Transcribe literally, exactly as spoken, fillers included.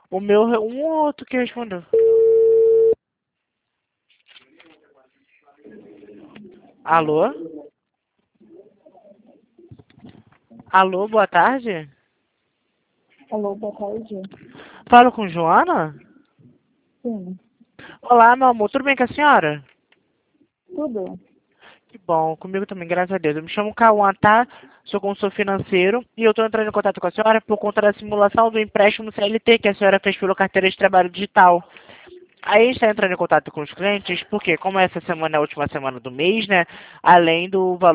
O meu, um ou outro que respondeu. Alô? Alô, boa tarde? Alô, boa tarde. Falo com Joana? Sim, Olá, meu amor, tudo bem com a senhora? tudo? Que bom, comigo também, graças a Deus. Eu me chamo Cauã, tá? Sou consultor financeiro e eu estou entrando em contato com a senhora por conta da simulação do empréstimo C L T que a senhora fez pelo carteira de trabalho digital. Aí a gente está entrando em contato com os clientes porque, como essa semana é a última semana do mês, né? Além do valor